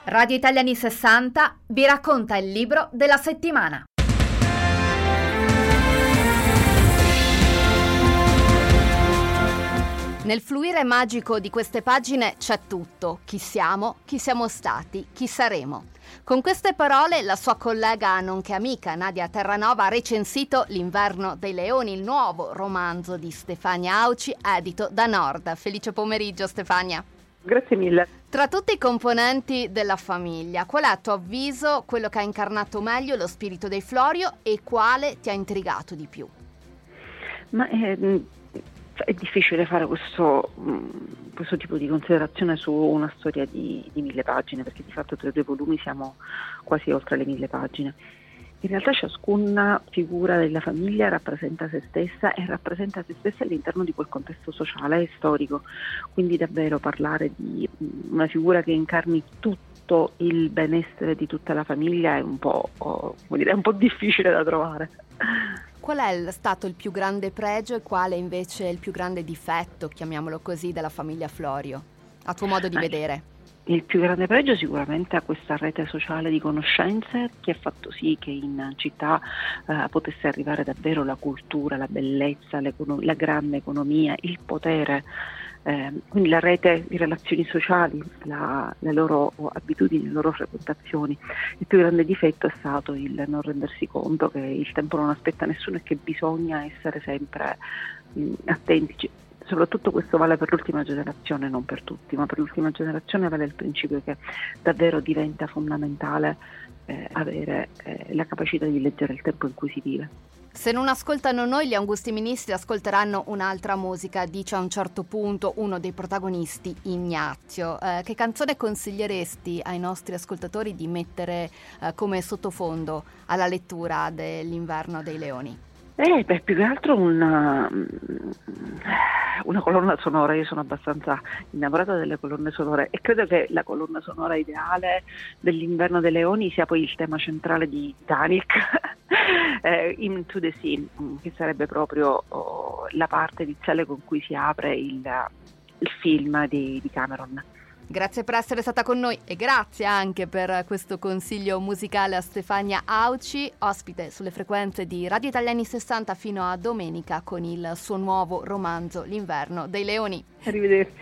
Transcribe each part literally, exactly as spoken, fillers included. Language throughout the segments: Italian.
Radio Italiani sessanta vi racconta il libro della settimana. Nel fluire magico di queste pagine c'è tutto: chi siamo, chi siamo stati, chi saremo. Con queste parole la sua collega nonché amica Nadia Terranova ha recensito L'inverno dei leoni, il nuovo romanzo di Stefania Auci, edito da Nord. Felice pomeriggio Stefania. Grazie mille. Tra tutti i componenti della famiglia, qual è a tuo avviso quello che ha incarnato meglio lo spirito dei Florio e quale ti ha intrigato di più? Ma è, è difficile fare questo, questo tipo di considerazione su una storia di, di mille pagine, perché di fatto tra i due volumi siamo quasi oltre le mille pagine. In realtà ciascuna figura della famiglia rappresenta se stessa e rappresenta se stessa all'interno di quel contesto sociale e storico, quindi davvero parlare di una figura che incarni tutto il benessere di tutta la famiglia è un po', oh, come dire, è un po' difficile da trovare. Qual è stato il più grande pregio e quale invece il più grande difetto, chiamiamolo così, della famiglia Florio, a tuo modo di eh. vedere? Il più grande pregio sicuramente è questa rete sociale di conoscenze che ha fatto sì che in città eh, potesse arrivare davvero la cultura, la bellezza, la grande economia, il potere, eh, quindi la rete di relazioni sociali, la, le loro abitudini, le loro frequentazioni. Il più grande difetto è stato il non rendersi conto che il tempo non aspetta nessuno e che bisogna essere sempre mh, attenti. Soprattutto questo vale per l'ultima generazione, non per tutti, ma per l'ultima generazione vale il principio che davvero diventa fondamentale eh, avere eh, la capacità di leggere il tempo in cui si vive. Se non ascoltano noi, gli Angusti Ministri ascolteranno un'altra musica, dice a un certo punto uno dei protagonisti, Ignazio. Eh, che canzone consiglieresti ai nostri ascoltatori di mettere eh, come sottofondo alla lettura dell'Inverno dei leoni? Eh, beh, più che altro una, una colonna sonora. Io sono abbastanza innamorata delle colonne sonore e credo che la colonna sonora ideale dell'Inverno dei leoni sia poi il tema centrale di Titanic, eh, Into the Sea, che sarebbe proprio oh, la parte iniziale con cui si apre il, il film di, di Cameron. Grazie per essere stata con noi e grazie anche per questo consiglio musicale a Stefania Auci, ospite sulle frequenze di Radio Italiani sessanta fino a domenica con il suo nuovo romanzo L'inverno dei leoni. Arrivederci.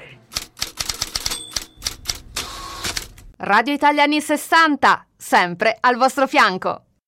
Radio Italiani sessanta, sempre al vostro fianco.